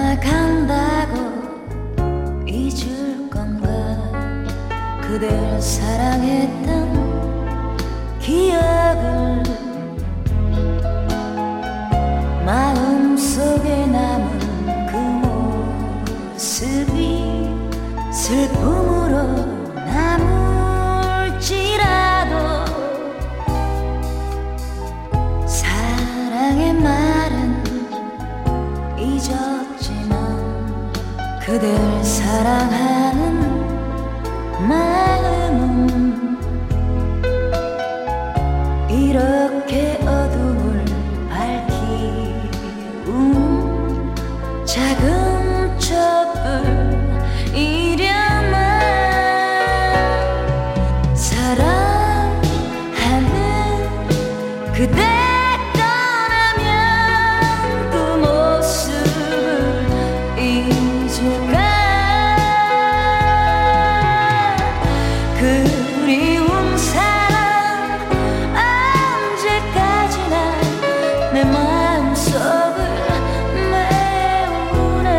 떠나간다고 잊을 건가. 그댈 사랑했던 기억을 마음속에 남은 그 모습이 슬픔으로 남을지라도 사랑의 말은 잊었지만 그댈 사랑하는 마음은 이렇게 어둠을 밝히운 작은 촛불이려만 사랑하는 그대 떠나면 그 모습을 잊을까. 그리운 사랑 언제까지나 내 마음속을 메우네.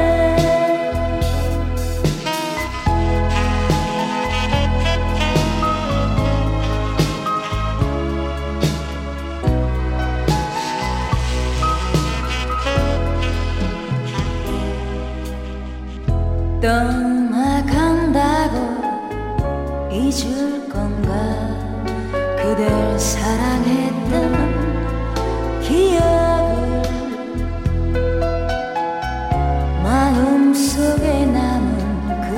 떠나간다고 잊을 건가. 그댈 사랑했던 기억을 마음속에 남은 그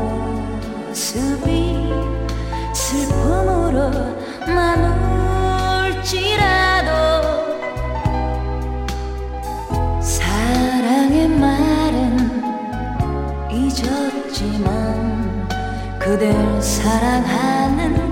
모습이 슬픔으로 남을지라도 사랑의 말은 잊었지만 그댈 사랑하는